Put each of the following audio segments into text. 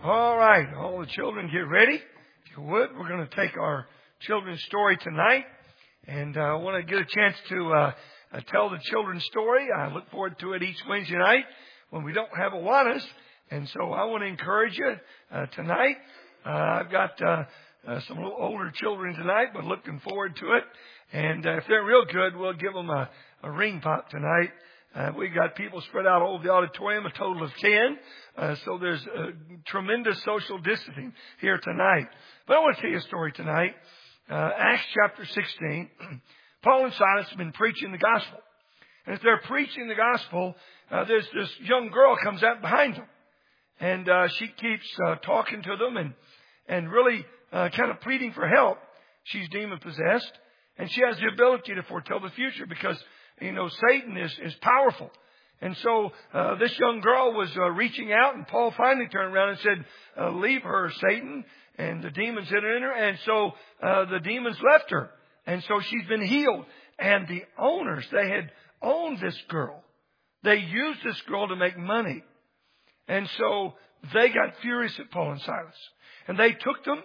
All right, all the children get ready. If you would, we're going to take our children's story tonight. And I want to get a chance to tell the children's story. I look forward to it each Wednesday night when we don't have Awanas. And so I want to encourage you tonight. I've got some little older children tonight, but looking forward to it. And if they're real good, we'll give them a ring pop tonight. We got people spread out over the auditorium, a total of 10. So there's tremendous social distancing here tonight. But I want to tell you a story tonight. Acts chapter 16. Paul and Silas have been preaching the gospel. And as they're preaching the gospel, there's this young girl comes out behind them. And she keeps talking to them and really kind of pleading for help. She's demon possessed. And she has the ability to foretell the future because, you know, Satan is powerful. And so this young girl was reaching out, and Paul finally turned around and said, leave her, Satan. And the demons entered in her. And so the demons left her. And so she's been healed. And the owners, they had owned this girl. They used this girl to make money. And so they got furious at Paul and Silas. And they took them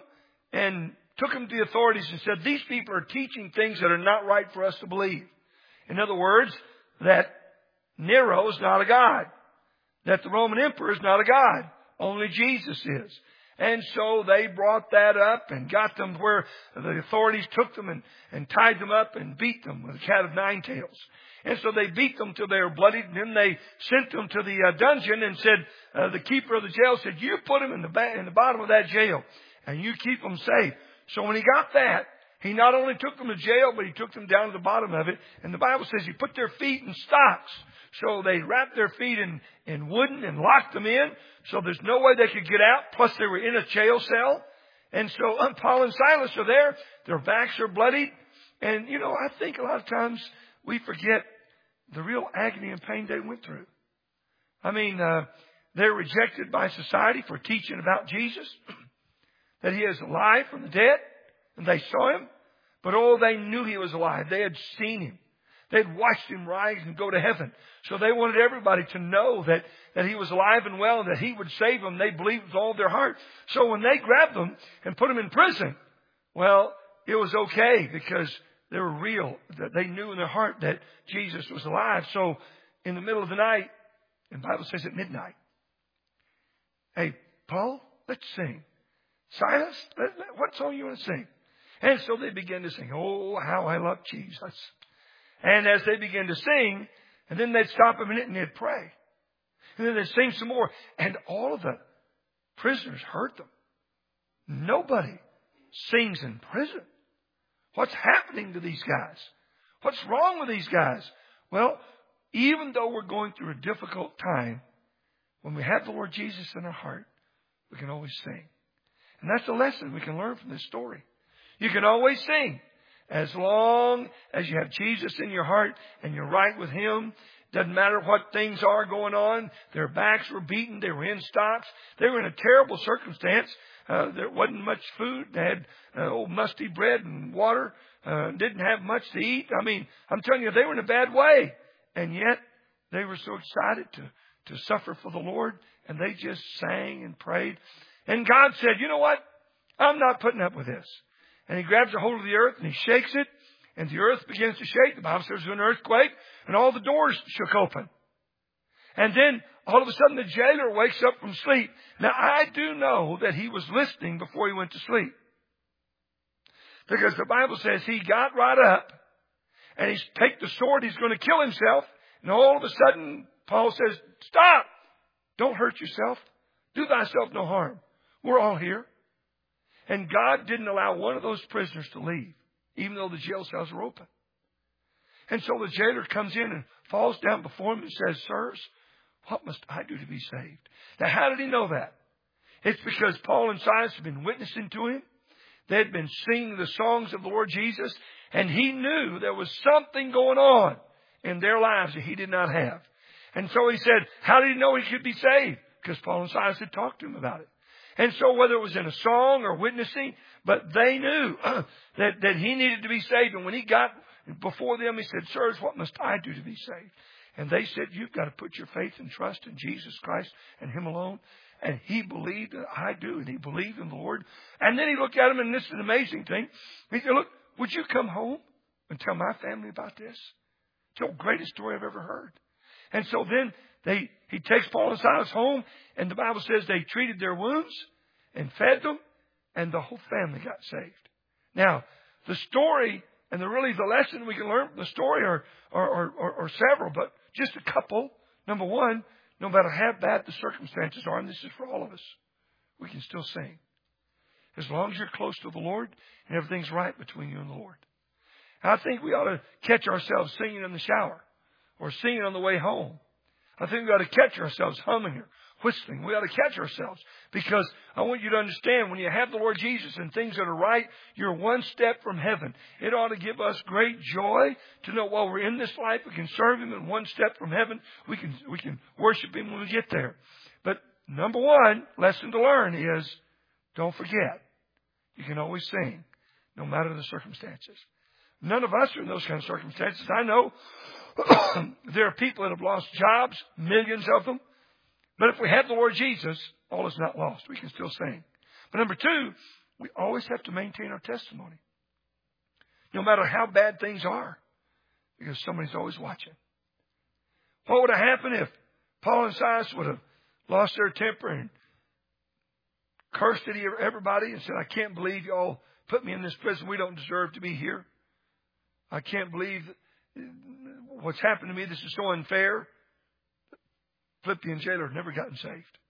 to the authorities and said, these people are teaching things that are not right for us to believe. In other words, that Nero is not a god. That the Roman emperor is not a god. Only Jesus is. And so they brought that up and got them where the authorities took them and tied them up and beat them with a cat of nine tails. And so they beat them till they were bloodied. And then they sent them to the dungeon and said, the keeper of the jail said, you put them in the bottom of that jail and you keep them safe. So when he got that, he not only took them to jail, but he took them down to the bottom of it. And the Bible says he put their feet in stocks. So they wrapped their feet in wooden and locked them in. So there's no way they could get out. Plus they were in a jail cell. And so Paul and Silas are there. Their backs are bloodied. And, you know, I think a lot of times we forget the real agony and pain they went through. I mean, they're rejected by society for teaching about Jesus. That he is alive from the dead. And they saw him. But they knew he was alive. They had seen him. They'd watched him rise and go to heaven. So they wanted everybody to know that he was alive and well and that he would save them. They believed with all their heart. So when they grabbed them and put them in prison, well, it was okay because they were real. That they knew in their heart that Jesus was alive. So in the middle of the night, and the Bible says at midnight, hey, Paul, let's sing. Silas, what song you want to sing? And so they began to sing, oh, how I love Jesus. And as they began to sing, and then they'd stop a minute and they'd pray. And then they'd sing some more. And all of the prisoners heard them. Nobody sings in prison. What's happening to these guys? What's wrong with these guys? Well, even though we're going through a difficult time, when we have the Lord Jesus in our heart, we can always sing. And that's a lesson we can learn from this story. You can always sing. As long as you have Jesus in your heart and you're right with him, doesn't matter what things are going on. Their backs were beaten. They were in stocks. They were in a terrible circumstance. There wasn't much food. They had old musty bread and water. Didn't have much to eat. I mean, I'm telling you, they were in a bad way. And yet they were so excited to suffer for the Lord. And they just sang and prayed. And God said, you know what? I'm not putting up with this. And he grabs a hold of the earth and he shakes it. And the earth begins to shake. The Bible says there's an earthquake. And all the doors shook open. And then all of a sudden the jailer wakes up from sleep. Now I do know that he was listening before he went to sleep. Because the Bible says he got right up. And he's take the sword. He's going to kill himself. And all of a sudden Paul says, stop. Don't hurt yourself. Do thyself no harm. We're all here. And God didn't allow one of those prisoners to leave, even though the jail cells were open. And so the jailer comes in and falls down before him and says, sirs, what must I do to be saved? Now, how did he know that? It's because Paul and Silas had been witnessing to him. They had been singing the songs of the Lord Jesus. And he knew there was something going on in their lives that he did not have. And so he said, how did he know he could be saved? Because Paul and Silas had talked to him about it. And so whether it was in a song or witnessing, but they knew that he needed to be saved. And when he got before them, he said, sirs, what must I do to be saved? And they said, you've got to put your faith and trust in Jesus Christ and him alone. And he believed, I do, and he believed in the Lord. And then he looked at him, and this is an amazing thing. He said, look, would you come home and tell my family about this? It's the greatest story I've ever heard. And so then he takes Paul and Silas home, and the Bible says they treated their wounds and fed them, and the whole family got saved. Now, the story and the lesson we can learn from the story are several, but just a couple. Number one, no matter how bad the circumstances are, and this is for all of us, we can still sing. As long as you're close to the Lord and everything's right between you and the Lord. I think we ought to catch ourselves singing in the shower or singing on the way home. I think we ought to catch ourselves humming or whistling. We ought to catch ourselves, because I want you to understand, when you have the Lord Jesus and things that are right, you're one step from heaven. It ought to give us great joy to know while we're in this life, we can serve Him, and one step from heaven, we can worship Him when we get there. But number one lesson to learn is, don't forget, you can always sing, no matter the circumstances. None of us are in those kind of circumstances. I know there are people that have lost jobs, millions of them. But if we have the Lord Jesus, all is not lost. We can still sing. But number two, we always have to maintain our testimony. No matter how bad things are, because somebody's always watching. What would have happened if Paul and Silas would have lost their temper and cursed at everybody and said, I can't believe y'all put me in this prison. We don't deserve to be here. I can't believe what's happened to me. This is so unfair. Philippian jailer had never gotten saved.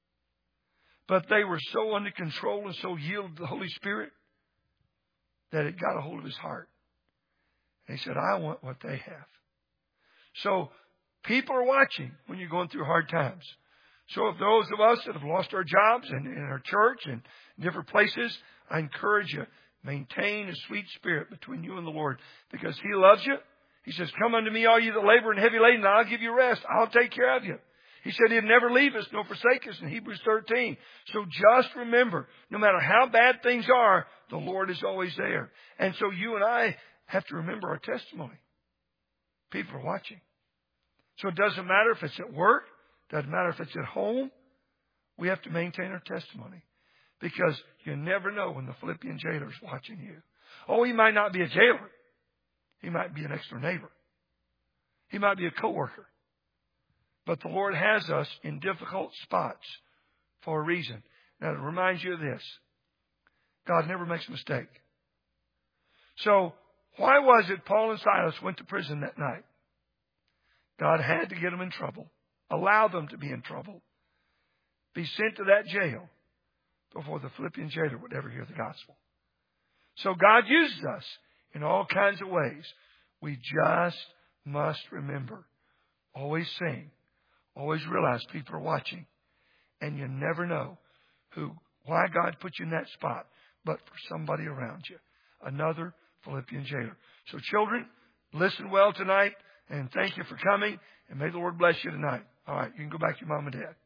But they were so under control and so yielded to the Holy Spirit that it got a hold of his heart. And he said, I want what they have. So people are watching when you're going through hard times. So if those of us that have lost our jobs and in our church and different places, I encourage you, maintain a sweet spirit between you and the Lord, because He loves you. He says, come unto me, all you that labor and heavy laden, and I'll give you rest. I'll take care of you. He said He'd never leave us nor forsake us in Hebrews 13. So just remember, no matter how bad things are, the Lord is always there. And so you and I have to remember our testimony. People are watching. So it doesn't matter if it's at work. It doesn't matter if it's at home. We have to maintain our testimony, because you never know when the Philippian jailer is watching you. Oh, he might not be a jailer. He might be an next door neighbor. He might be a coworker. But the Lord has us in difficult spots for a reason. Now, to remind you of this, God never makes a mistake. So, why was it Paul and Silas went to prison that night? God had to get them in trouble, allow them to be in trouble, be sent to that jail before the Philippian jailer would ever hear the gospel. So God uses us in all kinds of ways. We just must remember, always sing, always realize people are watching, and you never know why God put you in that spot, but for somebody around you, another Philippian jailer. So children, listen well tonight, and thank you for coming, and may the Lord bless you tonight. All right, you can go back to your mom and dad.